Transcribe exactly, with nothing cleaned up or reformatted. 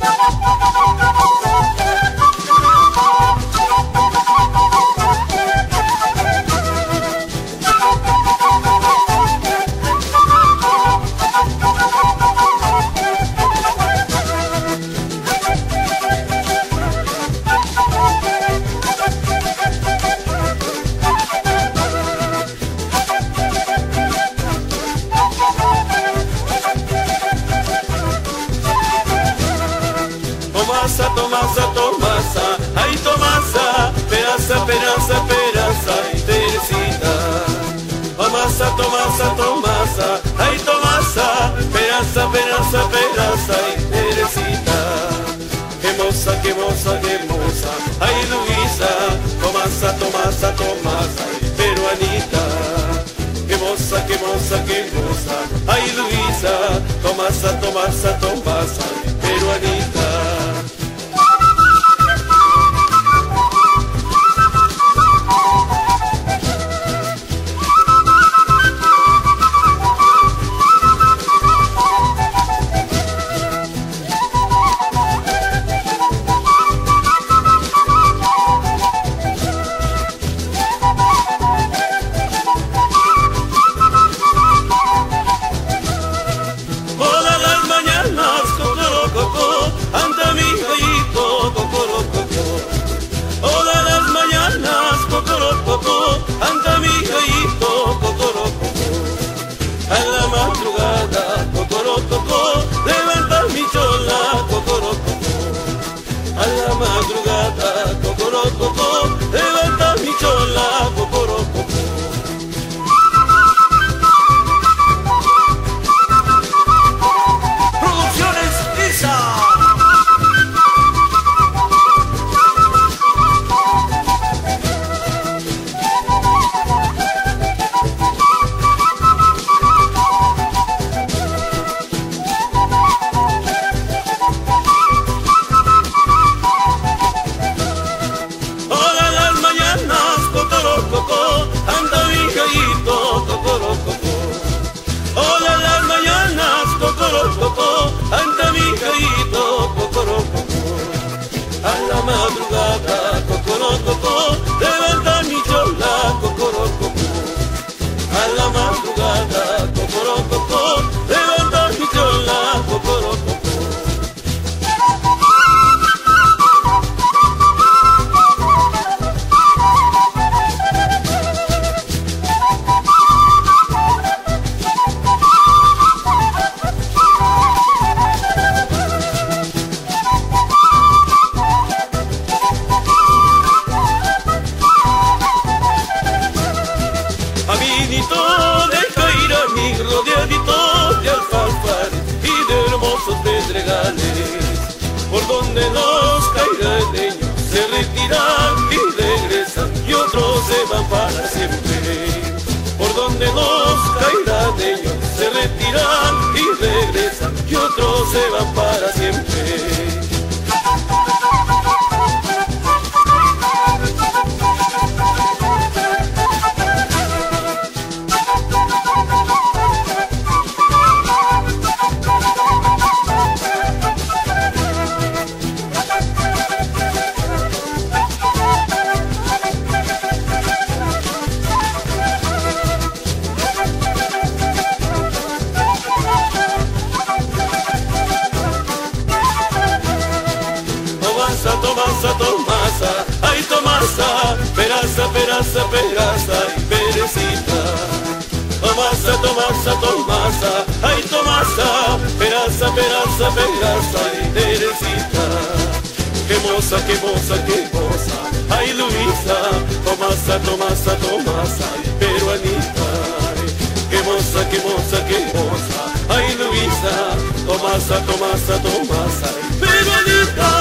Tomasa, Tomasa, Tomasa, ay Tomasa, peraza, peraza, peraza, ay Teresita. Tomasa, Tomasa, Tomasa, ay Tomasa, peraza, peraza, peraza, ay Teresita. Qué moza, qué moza, qué moza, ay Luisa. Tomasa, Tomasa, Tomasa, ay peruanita. Qué moza, qué moza, qué moza, ay Luisa. Tomasa, Tomasa, Tomasa, ay peruanita. Anda mi gallito, cocorococo, a la madrugada, cocorococo, levanta mi chola, cocorococo, a la madrugada, cocorococo, levanta mi chola, cocorococo. Producciones Isa. Anda mi gallito, cocorococo, hola las mañanas, cocorococo, anda mi gallito, cocorococo, a la madrugada, cocorococo, levanta mi chola, cocorococo, a la madrugada, cocorococo, levanta mi chola, cocorococo. Caminito de Cairani, rodeadito de alfalfa y de hermosos pedregales, por donde los cairaneños se retiran y regresan y otros se van para siempre. Por donde los cairaneños se retiran y regresan y otros se van para siempre. Tomasa, Tomasa, ay Tomasa, peraza, peraza, peraza, ay Perecita. Tomasa, Tomasa, Tomasa, ay Tomasa, peraza, peraza, peraza, ay Teresita. Qué moza, qué moza, qué moza, ay Luisa. Tomasa, Tomasa, Tomasa, ay peruanita. Qué moza, qué moza, qué moza, ay Luisa. Tomasa, Tomasa, Tomasa, ay peruanita.